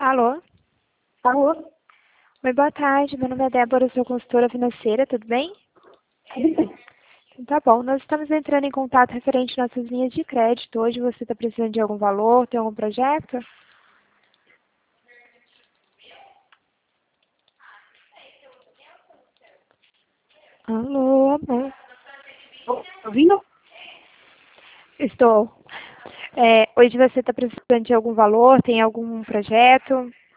Alô? Alô? Oi, boa tarde. Meu nome é Débora, eu sou consultora financeira, tudo bem? Tudo bem. Então, tá bom. Nós estamos entrando em contato referente às nossas linhas de crédito. Hoje você está precisando de algum valor, tem algum projeto? Alô, amor. Ouvindo? Estou. Hoje você está precisando de algum valor, tem algum projeto?